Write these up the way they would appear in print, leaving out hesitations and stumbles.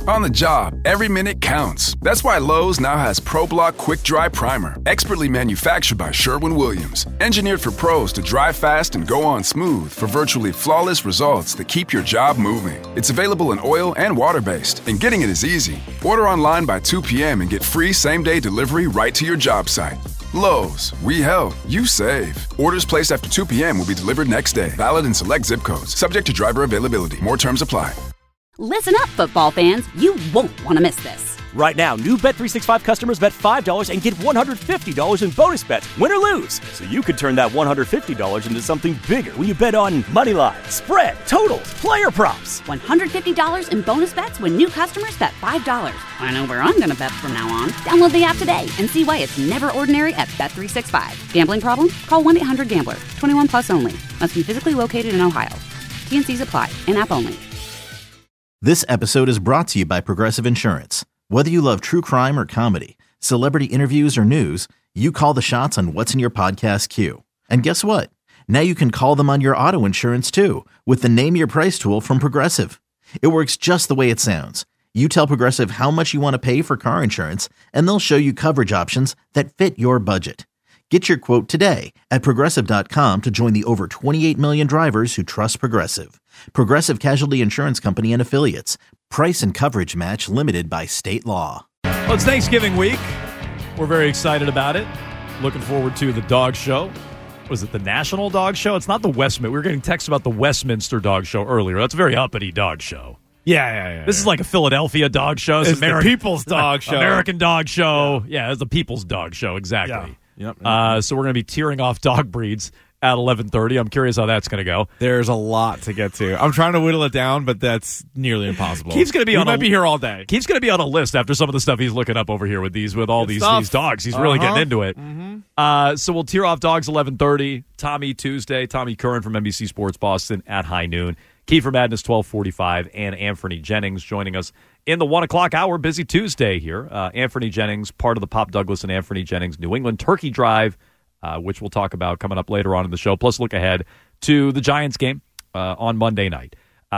On the job, every minute counts. That's why Lowe's now has ProBlock Quick Dry Primer, expertly manufactured by Sherwin-Williams. Engineered for pros to dry fast and go on smooth for virtually flawless results that keep your job moving. It's available in oil and water-based, and getting it is easy. Order online by 2 p.m. and get free same-day delivery right to your job site. Lowe's, we help, you save. Orders placed after 2 p.m. will be delivered next day. Valid in select zip codes. Subject to driver availability. More terms apply. Listen up, football fans. You won't want to miss this. Right now, new Bet365 customers bet $5 and get $150 in bonus bets, win or lose. So you could turn that $150 into something bigger when you bet on money line, spread, totals, player props. $150 in bonus bets when new customers bet $5. I know where I'm going to bet from now on. Download the app today and see why it's never ordinary at Bet365. Gambling problem? Call 1-800-GAMBLER. 21 plus only. Must be physically located in Ohio. T&Cs apply. In-app only. This episode is brought to you by Progressive Insurance. Whether you love true crime or comedy, celebrity interviews or news, you call the shots on what's in your podcast queue. And guess what? Now you can call them on your auto insurance too with the Name Your Price tool from Progressive. It works just the way it sounds. You tell Progressive how much you want to pay for car insurance, and they'll show you coverage options that fit your budget. Get your quote today at Progressive.com to join the over 28 million drivers who trust Progressive. Progressive Casualty Insurance Company and Affiliates. Price and coverage match limited by state law. Well, it's Thanksgiving week. We're very excited about it. Looking forward to the dog show. Was it the National Dog Show? It's not the Westminster. We were getting texts about the Westminster Dog Show earlier. That's a very uppity dog show. Yeah. This is like a Philadelphia dog show. It's the People's Dog Show. American Dog Show. Yeah, it's the People's Dog Show, exactly. Yep. So we're going to be tearing off dog breeds at 11:30. I'm curious how that's going to go. There's a lot to get to. I'm trying to whittle it down, but that's nearly impossible. Keith's going to be might be here all day. Keith's going to be on a list after some of the stuff he's looking up over here with all these dogs. He's really getting into it. Mm-hmm. So we'll tear off dogs 11:30. Tommy Tuesday. Tommy Curran from NBC Sports Boston at high noon. Kiefer Madness 12:45, and Anthony Jennings joining us in the 1 o'clock hour. Busy Tuesday here. Anthony Jennings, part of the Pop Douglas and Anthony Jennings New England Turkey Drive, which we'll talk about coming up later on in the show. Plus, look ahead to the Giants game on Monday night.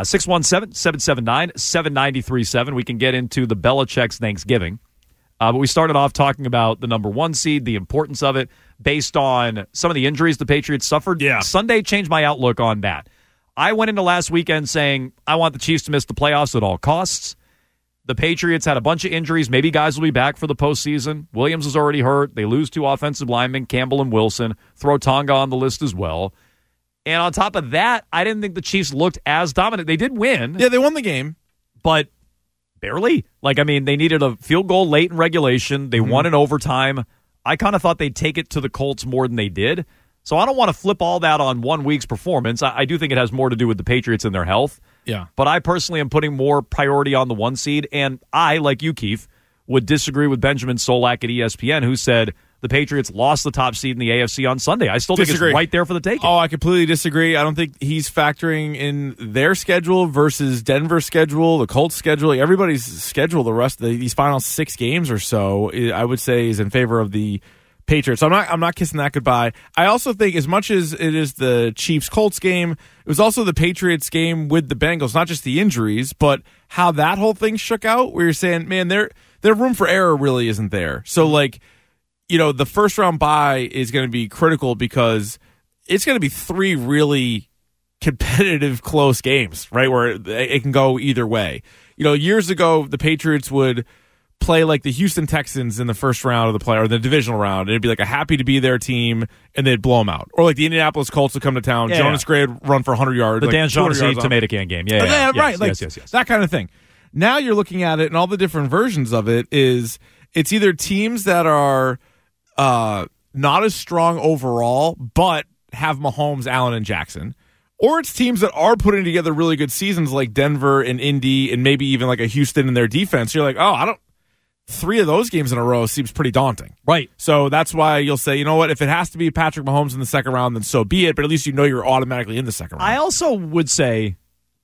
617-779-7937. We can get into the Belichick's Thanksgiving. But we started off talking about the number one seed, the importance of it, based on some of the injuries the Patriots suffered. Yeah. Sunday changed my outlook on that. I went into last weekend saying I want the Chiefs to miss the playoffs at all costs. The Patriots had a bunch of injuries. Maybe guys will be back for the postseason. Williams is already hurt. They lose 2 offensive linemen, Campbell and Wilson. Throw Tonga on the list as well. And on top of that, I didn't think the Chiefs looked as dominant. They did win. Yeah, they won the game. But barely. They needed a field goal late in regulation. They won in overtime. I kind of thought they'd take it to the Colts more than they did. So I don't want to flip all that on 1 week's performance. I do think it has more to do with the Patriots and their health. Yeah. But I personally am putting more priority on the 1 seed. And I, like you, Keith, would disagree with Benjamin Solak at ESPN, who said the Patriots lost the top seed in the AFC on Sunday. I still think it's right there for the taking. Oh, I completely disagree. I don't think he's factoring in their schedule versus Denver's schedule, the Colts' schedule. Everybody's schedule, the rest of these final 6 games or so, I would say is in favor of the Patriots. So I'm not kissing that goodbye. I also think as much as it is the Chiefs-Colts game, it was also the Patriots game with the Bengals, not just the injuries, but how that whole thing shook out, where you're saying, man, their room for error really isn't there. So, the first-round bye is going to be critical because it's going to be 3 really competitive, close games, right, where it can go either way. Years ago, the Patriots would play like the Houston Texans in the first round of the play or the divisional round, and it'd be like a happy to be their team, and they'd blow them out. Or like the Indianapolis Colts would come to town, Jonas Gray would run for 100 yards. The Dan Shaughnessy tomato can game. Yeah. Right. Yes. That kind of thing. Now you're looking at it, and all the different versions of it is it's either teams that are not as strong overall, but have Mahomes, Allen, and Jackson, or it's teams that are putting together really good seasons like Denver and Indy and maybe even like a Houston in their defense. You're like, 3 of those games in a row seems pretty daunting. Right. So that's why you'll say, you know what, if it has to be Patrick Mahomes in the second round, then so be it, but at least you're automatically in the second round. I also would say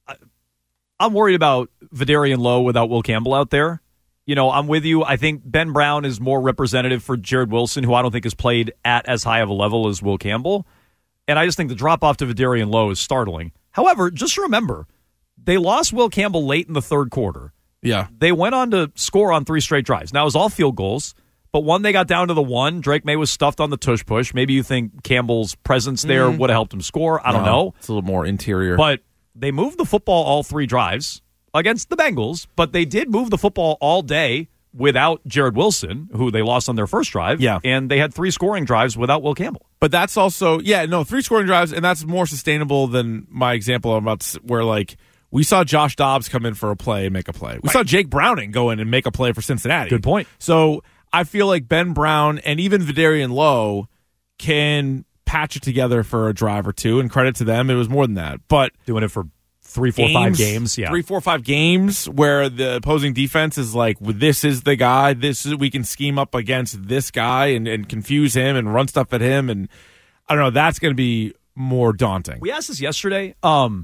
I'm worried about Vidarian Lowe without Will Campbell out there. I'm with you. I think Ben Brown is more representative for Jared Wilson, who I don't think has played at as high of a level as Will Campbell. And I just think the drop-off to Vidarian Lowe is startling. However, just remember, they lost Will Campbell late in the third quarter. Yeah. They went on to score on 3 straight drives. Now, it was all field goals, but one, they got down to the 1. Drake May was stuffed on the tush push. Maybe you think Campbell's presence there would have helped him score. I don't know. It's a little more interior. But they moved the football all 3 drives against the Bengals, but they did move the football all day without Jared Wilson, who they lost on their first drive. Yeah. And they had 3 scoring drives without Will Campbell. But that's also, 3 scoring drives, and that's more sustainable than my example about where, like, we saw Josh Dobbs come in for a play and make a play. We saw Jake Browning go in and make a play for Cincinnati. Good point. So I feel like Ben Brown and even Vidarian Lowe can patch it together for a drive or 2, and credit to them. It was more than that. But doing it for 3, 4, 5 games. Yeah. 3, 4, 5 games where the opposing defense is like, well, this is the guy. We can scheme up against this guy and confuse him and run stuff at him. And I don't know. That's going to be more daunting. We asked this yesterday, and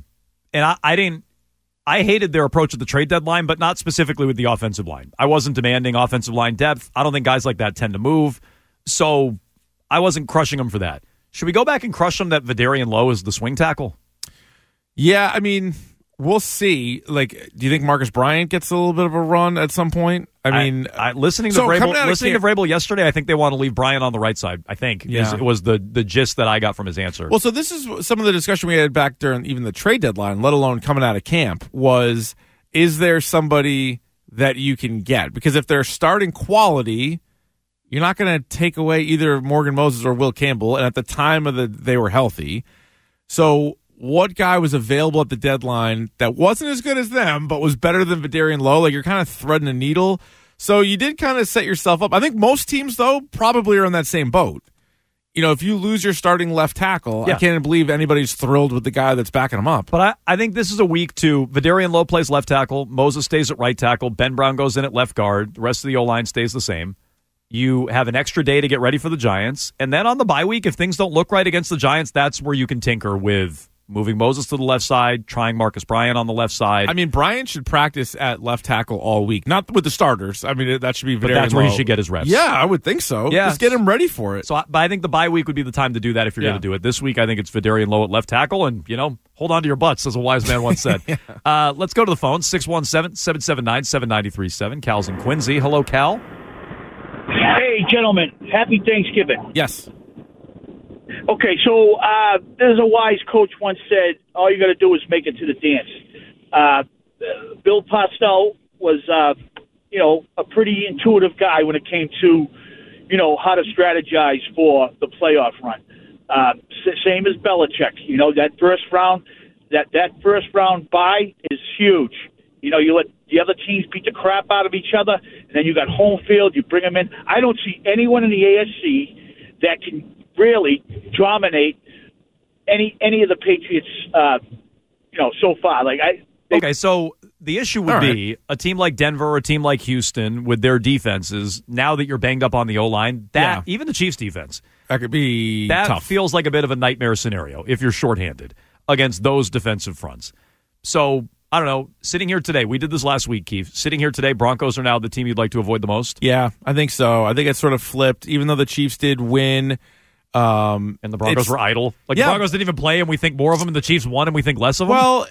I hated their approach at the trade deadline, but not specifically with the offensive line. I wasn't demanding offensive line depth. I don't think guys like that tend to move. So I wasn't crushing them for that. Should we go back and crush them that Vidarian Lowe is the swing tackle? Yeah, I mean, we'll see. Like, do you think Marcus Bryant gets a little bit of a run at some point? Listening to Vrabel yesterday, I think they want to leave Bryant on the right side. I think it was the gist that I got from his answer. Well, so this is some of the discussion we had back during even the trade deadline, let alone coming out of camp, was, is there somebody that you can get? Because if they're starting quality, you're not going to take away either Morgan Moses or Will Campbell, and at the time they were healthy. So what guy was available at the deadline that wasn't as good as them, but was better than Vidarian Lowe? Like, you're kind of threading a needle. So you did kind of set yourself up. I think most teams, though, probably are in that same boat. You know, if you lose your starting left tackle, I can't believe anybody's thrilled with the guy that's backing him up. But I think this is a week to Vidarian Lowe plays left tackle, Moses stays at right tackle, Ben Brown goes in at left guard, the rest of the O-line stays the same. You have an extra day to get ready for the Giants. And then on the bye week, if things don't look right against the Giants, that's where you can tinker with moving Moses to the left side, trying Marcus Bryant on the left side. I mean, Bryant should practice at left tackle all week, not with the starters. I mean, that should be But that's where he should get his reps. Yeah, I would think so. Yeah. Just get him ready for it. So but I think the bye week would be the time to do that if you're going to do it. This week, I think it's Vidarian Lowe at left tackle, and, hold on to your butts, as a wise man once said. Let's go to the phone, 617-779-7937. Cal's in Quincy. Hello, Cal. Hey, gentlemen. Happy Thanksgiving. Yes. Okay, so there's a wise coach once said, all you got to do is make it to the dance. Bill Parcells was, a pretty intuitive guy when it came to, how to strategize for the playoff run. Same as Belichick. That first round bye is huge. You let the other teams beat the crap out of each other, and then you got home field, you bring them in. I don't see anyone in the AFC that can really dominate any of the Patriots, so far. Okay, so the issue would be a team like Denver or a team like Houston with their defenses, now that you're banged up on the O-line, even the Chiefs' defense, that could be that tough. Feels like a bit of a nightmare scenario if you're shorthanded against those defensive fronts. So, I don't know, sitting here today, we did this last week, Keith. Sitting here today, Broncos are now the team you'd like to avoid the most? Yeah, I think so. I think it's sort of flipped, even though the Chiefs did win. And the Broncos were idle. The Broncos didn't even play, and we think more of them, and the Chiefs won, and we think less of them? Well,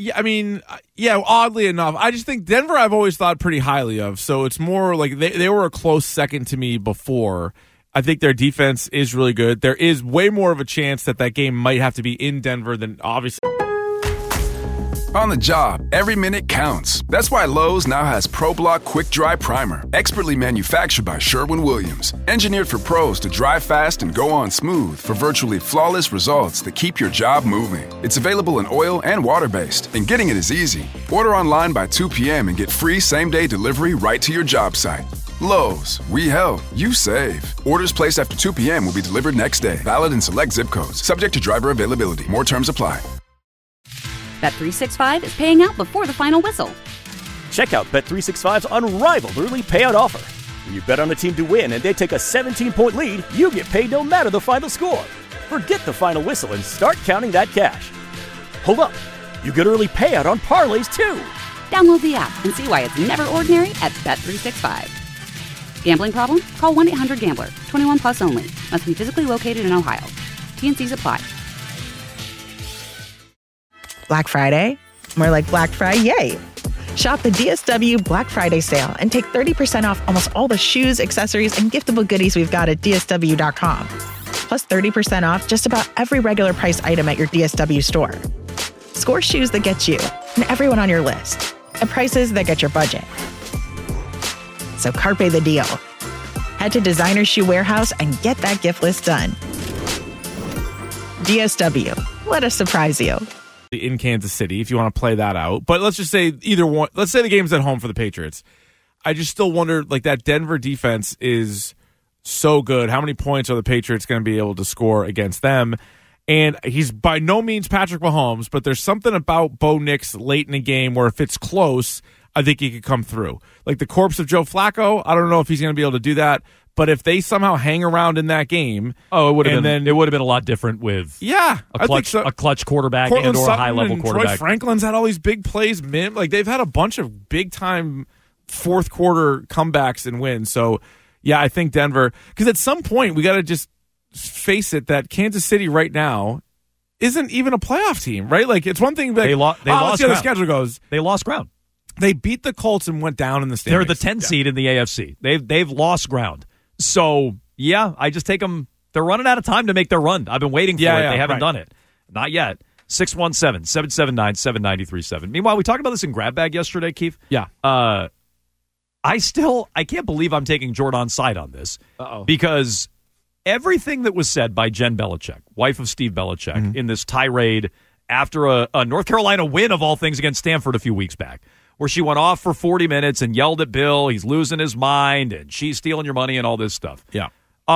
oddly enough. I just think Denver I've always thought pretty highly of, so it's more like they were a close second to me before. I think their defense is really good. There is way more of a chance that game might have to be in Denver than obviously. On the job, every minute counts. That's why Lowe's now has ProBlock Quick Dry Primer, expertly manufactured by Sherwin-Williams. Engineered for pros to dry fast and go on smooth for virtually flawless results that keep your job moving. It's available in oil and water-based, and getting it is easy. Order online by 2 p.m. and get free same-day delivery right to your job site. Lowe's, we help, you save. Orders placed after 2 p.m. will be delivered next day. Valid in select zip codes. Subject to driver availability. More terms apply. Bet365 is paying out before the final whistle. Check out Bet365's unrivaled early payout offer. When you bet on a team to win and they take a 17-point lead, you get paid no matter the final score. Forget the final whistle and start counting that cash. Hold up. You get early payout on parlays, too. Download the app and see why it's never ordinary at Bet365. Gambling problem? Call 1-800-GAMBLER. 21 plus only. Must be physically located in Ohio. T&Cs apply. Black Friday? More like Black Friday, yay! Shop the DSW Black Friday sale and take 30% off almost all the shoes, accessories, and giftable goodies we've got at DSW.com. Plus 30% off just about every regular price item at your DSW store. Score shoes that get you and everyone on your list at prices that get your budget. So carpe the deal. Head to Designer Shoe Warehouse and get that gift list done. DSW, let us surprise you. In Kansas City, if you want to play that out. But let's just say either one. Let's say the game's at home for the Patriots. I just still wonder, like, that Denver defense is so good. How many points are the Patriots going to be able to score against them? And he's by no means Patrick Mahomes, but there's something about Bo Nix late in the game where if it's close, I think he could come through. Like the corpse of Joe Flacco, I don't know if he's going to be able to do that. But if they somehow hang around in that game, it would have been a lot different with a clutch quarterback Cortland and or a high level quarterback. Troy Franklin's had all these big plays. Like they've had a bunch of big time fourth quarter comebacks and wins. So yeah, I think Denver, because at some point we got to just face it that Kansas City right now isn't even a playoff team, right? Like it's one thing. Like, they lost. Let's see how the schedule goes. They lost ground. They beat the Colts and went down in the standings. They're the 10 seed in the AFC. They've lost ground. So, yeah, I just take them. They're running out of time to make their run. I've been waiting for it. They haven't done it. Not yet. 617-779-7937. Meanwhile, we talked about this in Grab Bag yesterday, Keith. Yeah. I can't believe I'm taking Jordan's side on this. Because everything that was said by Jen Belichick, wife of Steve Belichick, in this tirade after a North Carolina win of all things against Stanford a few weeks back, where she went off for 40 minutes and yelled at Bill, he's losing his mind, and she's stealing your money and all this stuff. Yeah.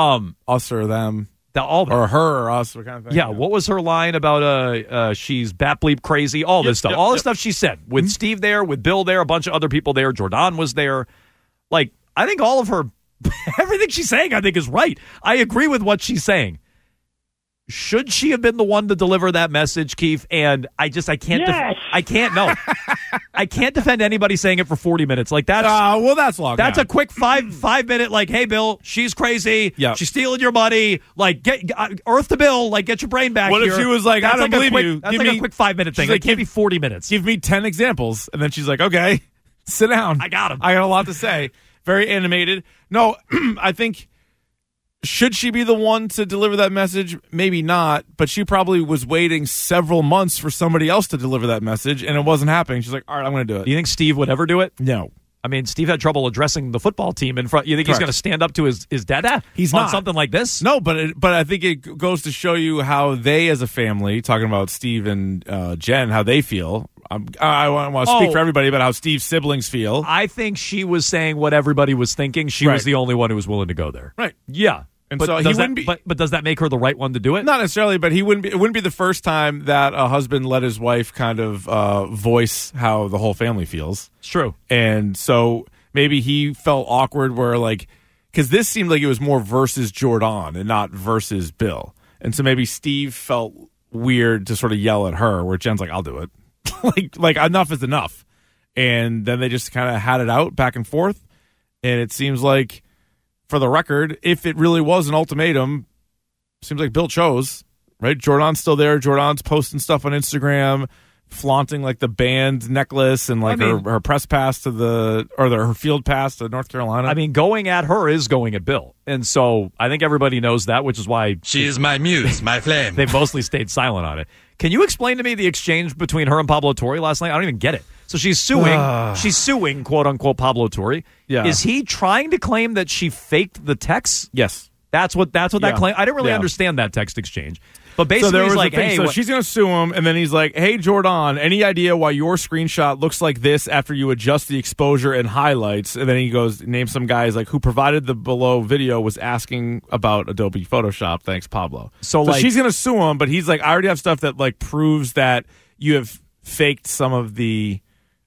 Us or them. Or her or us, what kind of thing. Yeah, what was her line about she's bat bleep crazy, all this stuff. All the stuff she said. With Steve there, with Bill there, a bunch of other people there, Jordan was there. Like, I think all of her, everything she's saying, I think is right. I agree with what she's saying. Should she have been the one to deliver that message, Keith? And I can't. Yes. I can't. No, I can't defend anybody saying it for 40 minutes. Like that's that's long. That's a quick 5 minute. Like, hey, Bill, she's crazy. Yeah, she's stealing your money. Like, get Earth to Bill. Like, get your brain back. What here. if she was like, I don't believe you? That's like a quick 5 minute thing. It can't be 40 minutes. Give me 10 examples, and then she's like, okay, sit down. I got him. I got a lot to say. Very animated. No, I think. Should she be the one to deliver that message? Maybe not, but she probably was waiting several months for somebody else to deliver that message, and it wasn't happening. She's like, all right, I'm going to do it. Do you think Steve would ever do it? No. I mean, Steve had trouble addressing the football team in front. You think he's going to stand up to his dada? He's on not. Something like this? No, but I think it goes to show you how they, as a family, talking about Steve and Jen, how they feel. I want to speak for everybody about how Steve's siblings feel. I think she was saying what everybody was thinking. She was the only one who was willing to go there. Right. Yeah. And but so he wouldn't be. But does that make her the right one to do it? Not necessarily, but he wouldn't be. It wouldn't be the first time that a husband let his wife kind of voice how the whole family feels. It's true. And so maybe he felt awkward where, like, because this seemed like it was more versus Jordan and not versus Bill. And so maybe Steve felt weird to sort of yell at her, where Jen's like, I'll do it. like enough is enough. And then they just kind of had it out back and forth. And it seems like, for the record, if it really was an ultimatum, seems like Bill chose, right? Jordan's still there. Jordan's posting stuff on Instagram, flaunting like the band necklace and like her press pass to her field pass to North Carolina. I mean, going at her is going at Bill. And so I think everybody knows that, which is why she is my muse, my flame. They mostly stayed silent on it. Can you explain to me the exchange between her and Pablo Torre last night? I don't even get it. So she's suing. She's suing, quote unquote, Pablo Torre. Yeah. Is he trying to claim that she faked the text? Yes. That's what that claim. I didn't really understand that text exchange. But basically, he's like, hey, so she's going to sue him, and then he's like, hey, Jordan, any idea why your screenshot looks like this after you adjust the exposure and highlights? And then he goes, name some guys like who provided the below video was asking about Adobe Photoshop. Thanks, Pablo. So like, she's going to sue him, but he's like, I already have stuff that like proves that you have faked some of the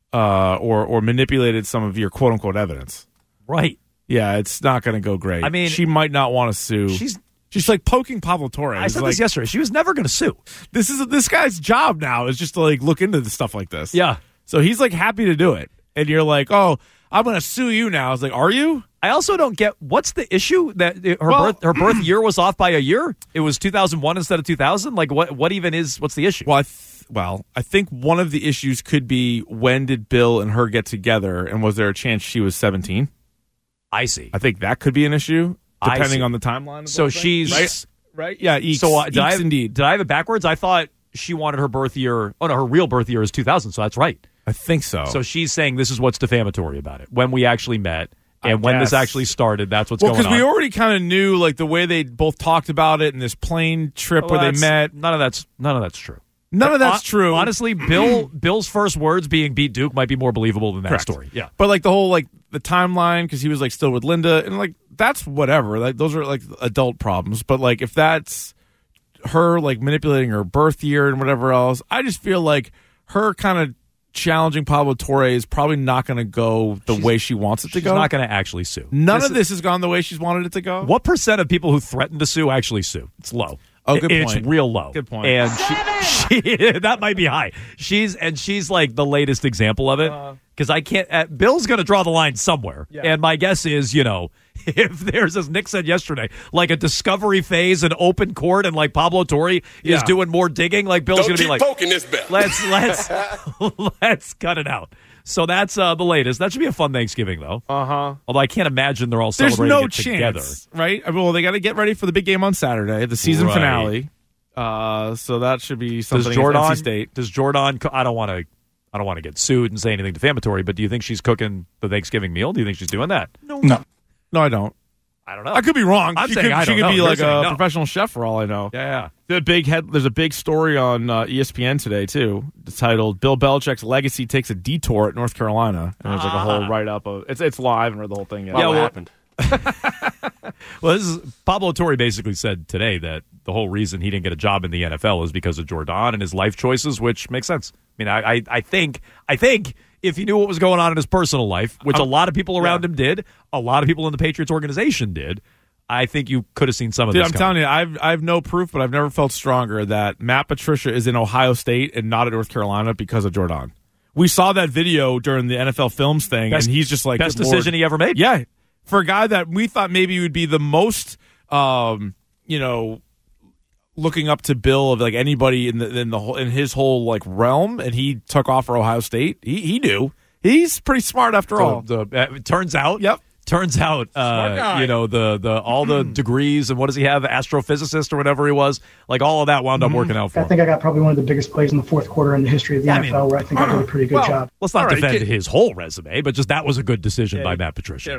or manipulated some of your quote unquote evidence. Right. Yeah, it's not going to go great. I mean, she might not want to sue. She's like poking Pablo Torre. I said this yesterday. She was never going to sue. This guy's job now is just to like look into the stuff like this. Yeah. So he's like happy to do it. and you're like, oh, I'm going to sue you now. I was like, are you? I also don't get what's the issue that her birth year was off by a year. It was 2001 instead of 2000. Like what even is what's the issue? Well, I think one of the issues could be when did Bill and her get together, and was there a chance she was 17? I see. I think that could be an issue depending on the timeline. So she's right. Yeah. Eeks. So indeed. Did I have it backwards? I thought she wanted her birth year. Oh no, her real birth year is 2000. So that's right. I think so. So she's saying this is what's defamatory about it. When we actually met. And when this actually started, that's what's going on. Well, because we already kind of knew, like, the way they both talked about it and this plane trip where they met. None of that's true. None of that's true. Honestly, Bill's first words being beat Duke might be more believable than that Correct. story. Yeah. But, like, the whole, like, the timeline, because he was, like, still with Linda, and, like, that's whatever. Like, those are, like, adult problems. But, like, if that's her, like, manipulating her birth year and whatever else, I just feel like her kind of challenging Pablo Torre is probably not going to go the way she wants it to go. She's not going to actually sue. None of this has gone the way she's wanted it to go. What percent of people who threaten to sue actually sue? It's low. Oh, good point. It's real low. Good point. And she that might be high. She's like the latest example of it. Because I can't. Bill's going to draw the line somewhere. Yeah. And my guess is, if there's, as Nick said yesterday, like a discovery phase, an open court, and like Pablo Torre is doing more digging, like Bill's going to be like, poking this bell. let's cut it out. So that's the latest. That should be a fun Thanksgiving, though. Although I can't imagine they're all celebrating There's no it chance, together. Right? Well, they got to get ready for the big game on Saturday, the season finale. So that should be something. NC State. Does Jordan? I don't want to get sued and say anything defamatory, but do you think she's cooking the Thanksgiving meal? Do you think she's doing that? No, I don't. I don't know. I could be wrong. I'm saying I don't know. She could be You're like a saying no. professional chef for all I know. Yeah. There's a big story on ESPN today too. It's titled "Bill Belichick's Legacy Takes a Detour at North Carolina," and there's like a whole write up of it's live. I haven't read the whole thing yet. Yeah, what happened? Well, Pablo Torre basically said today that the whole reason he didn't get a job in the NFL is because of Jordan and his life choices, which makes sense. I mean, I think if he knew what was going on in his personal life, which a lot of people around him did, a lot of people in the Patriots organization did, I think you could have seen some of this. I'm telling you, I have no proof, but I've never felt stronger that Matt Patricia is in Ohio State and not at North Carolina because of Jordan. We saw that video during the NFL Films thing, and he's just like, best decision he ever made. Yeah, for a guy that we thought maybe would be the most, looking up to Bill of like anybody in his whole like realm, and he took off for Ohio State. He knew he's pretty smart after all. It turns out. Yep. Turns out, the all the degrees and what does he have, astrophysicist or whatever he was, like all of that wound up working out for him. I think I got probably one of the biggest plays in the fourth quarter in the history of the NFL, where I think I did a pretty good job. Let's not defend his whole resume, but just that was a good decision by Matt Patricia.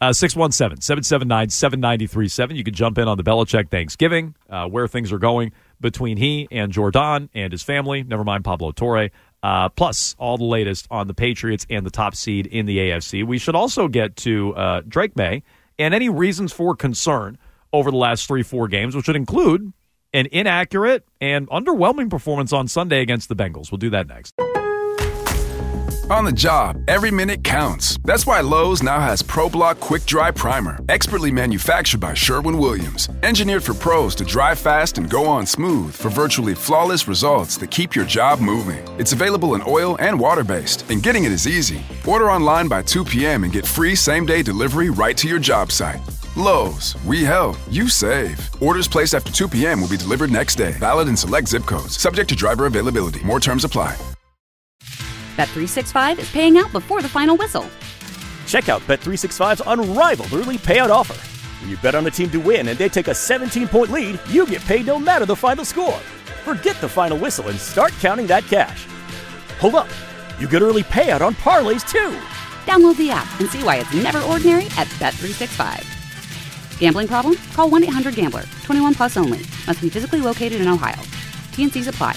617-779-7937. You can jump in on the Belichick Thanksgiving, where things are going between he and Jordan and his family, never mind Pablo Torre. Plus, all the latest on the Patriots and the top seed in the AFC. We should also get to Drake May and any reasons for concern over the last 3-4 games, which would include an inaccurate and underwhelming performance on Sunday against the Bengals. We'll do that next. On the job, every minute counts. That's why Lowe's now has ProBlock Quick Dry Primer, expertly manufactured by Sherwin-Williams. Engineered for pros to dry fast and go on smooth for virtually flawless results that keep your job moving. It's available in oil and water-based, and getting it is easy. Order online by 2 p.m. and get free same-day delivery right to your job site. Lowe's, we help, you save. Orders placed after 2 p.m. will be delivered next day. Valid in select zip codes. Subject to driver availability. More terms apply. Bet365 is paying out before the final whistle. Check out Bet365's unrivaled early payout offer. When you bet on the team to win and they take a 17-point lead, you get paid no matter the final score. Forget the final whistle and start counting that cash. Hold up. You get early payout on parlays, too. Download the app and see why it's never ordinary at Bet365. Gambling problem? Call 1-800-GAMBLER. 21 plus only. Must be physically located in Ohio. T&Cs apply.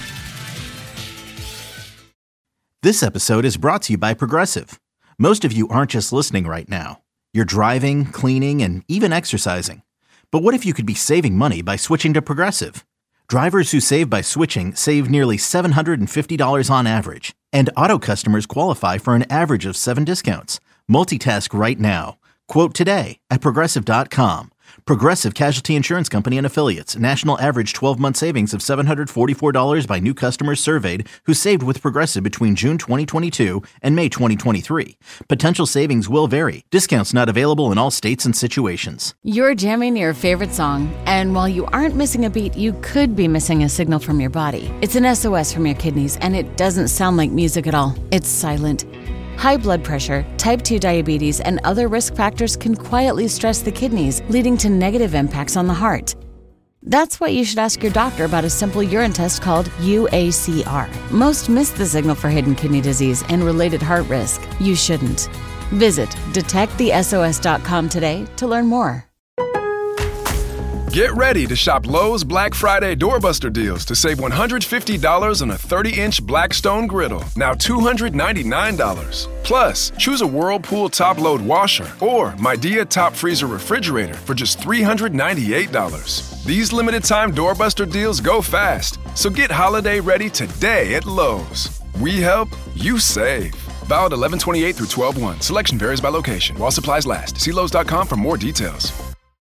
This episode is brought to you by Progressive. Most of you aren't just listening right now. You're driving, cleaning, and even exercising. But what if you could be saving money by switching to Progressive? Drivers who save by switching save nearly $750 on average. And auto customers qualify for an average of 7 discounts. Multitask right now. Quote today at Progressive.com. Progressive Casualty Insurance Company and Affiliates. National average 12-month savings of $744 by new customers surveyed who saved with Progressive between June 2022 and May 2023. Potential savings will vary. Discounts not available in all states and situations. You're jamming your favorite song, and while you aren't missing a beat, you could be missing a signal from your body. It's an SOS from your kidneys, and it doesn't sound like music at all. It's silent. High blood pressure, type 2 diabetes, and other risk factors can quietly stress the kidneys, leading to negative impacts on the heart. That's why you should ask your doctor about a simple urine test called UACR. Most miss the signal for hidden kidney disease and related heart risk. You shouldn't. Visit detectthesos.com today to learn more. Get ready to shop Lowe's Black Friday Doorbuster deals to save $150 on a 30-inch Blackstone griddle, now $299. Plus, choose a Whirlpool top-load washer or Midea top freezer refrigerator for just $398. These limited-time Doorbuster deals go fast, so get holiday ready today at Lowe's. We help, you save. Valid 11/28 through 12/1. Selection varies by location. While supplies last. See Lowe's.com for more details.